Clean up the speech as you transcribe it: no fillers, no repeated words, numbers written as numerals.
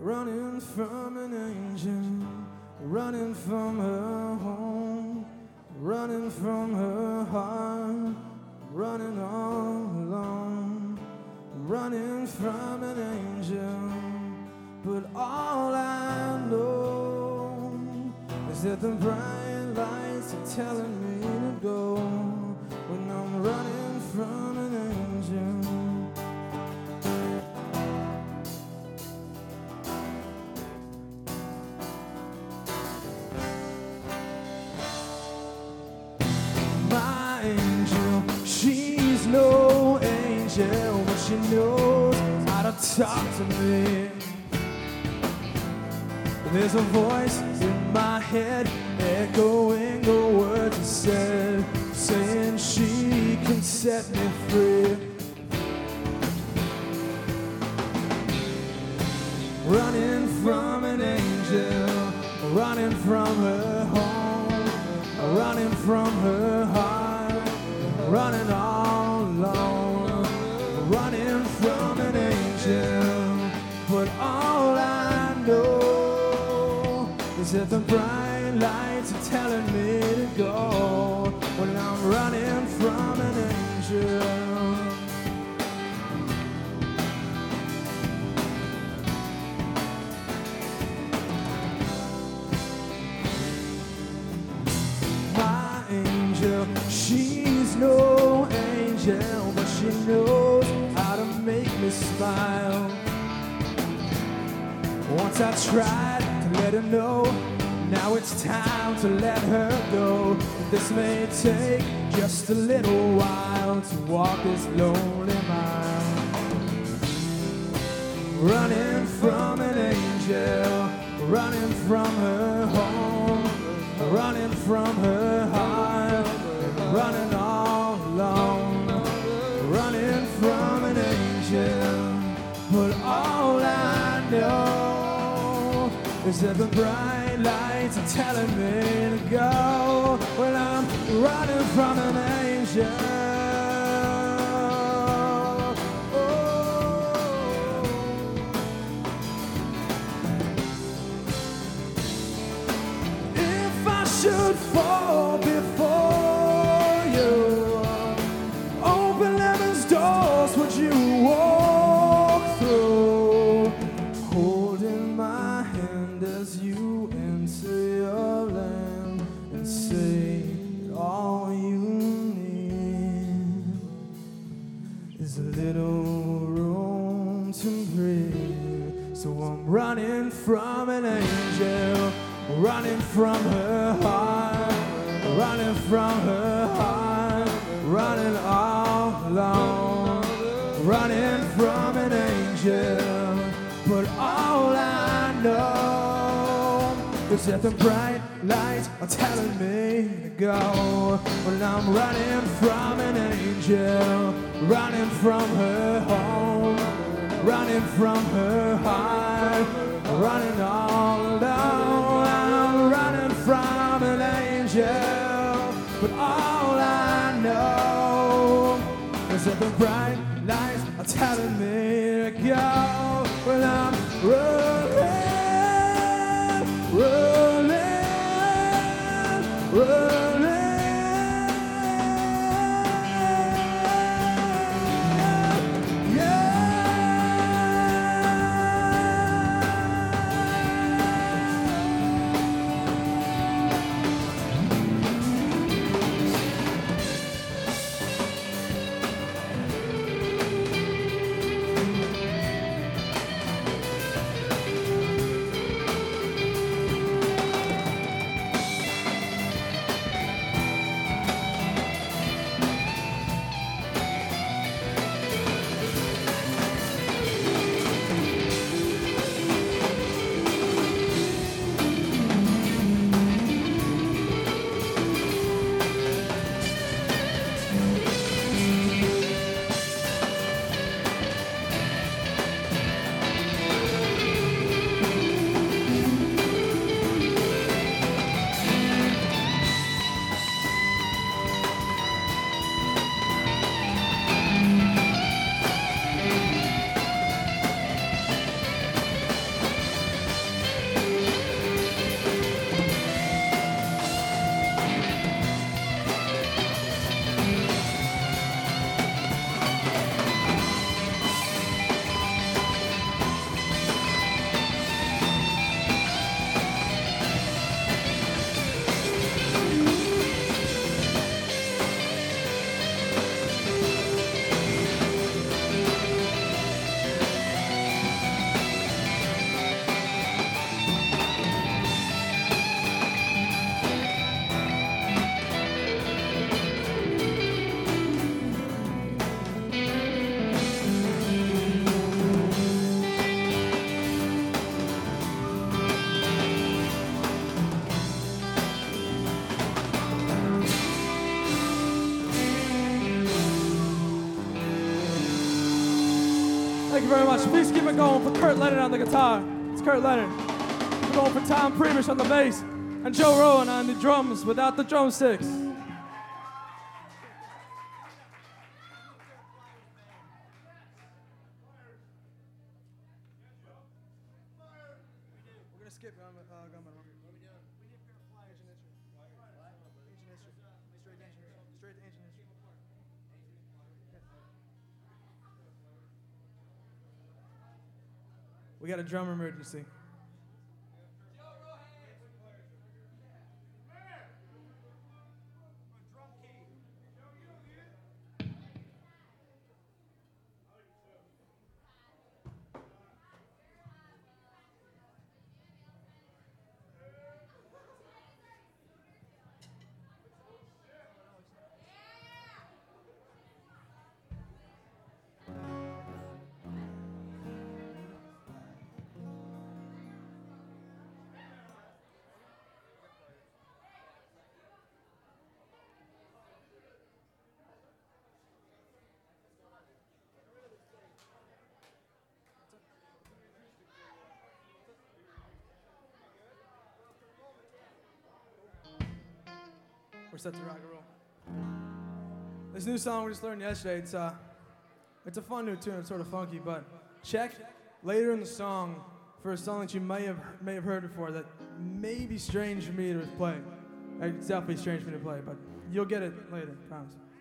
running from an angel, running from her home, running from her heart, running all alone, running from an angel. But all I know is that the bright lights are telling me to go when I'm running from an angel. My angel, she's no angel, but she knows how to talk to me. There's a voice in my head echoing the words I said, saying she can set me free. Running from an angel, running from her home, running from her heart, running all alone, running from an angel. But all I know is that the bright lights are telling me to go when I'm running from an angel. My angel, she's no angel, but she knows how to make me smile. Once I tried to let her know, now it's time to let her go. This may take just a little while to walk this lonely mile. Running from an angel, running from her home, running from her heart, running all alone, running from an angel. But all I know is that the bright lights are telling me to go when I'm running from an angel. Oh. If I should fall before you, open heaven's doors, would you walk through, holding my hand as you enter your land and say that all you need is a little room to breathe. So I'm running from an angel, running from her heart, running from her heart, running all alone, running from an angel. But all I know is that the bright lights are telling me to go when I'm running from an angel, running from her home, running from her heart, running all alone. I'm running from an angel, but all I know is that the bright lights are telling me to go when I'm running, running, running. Thank you very much. Please keep it going for Kurt Leonard on the guitar. It's Kurt Leonard. We're going for Tom Prebish on the bass and Joe Rowan on the drums without the drumsticks. Skip Gunman. What are we doing? We need a pair of flyers. Ancient history. Straight to ancient history. Straight to ancient history. We got a drum emergency. We're set to rock and roll. This new song we just learned yesterday, it's a fun new tune, it's sort of funky, but check later in the song for a song that you may have heard before that may be strange for me to play. It's definitely strange for me to play, but you'll get it later, I promise.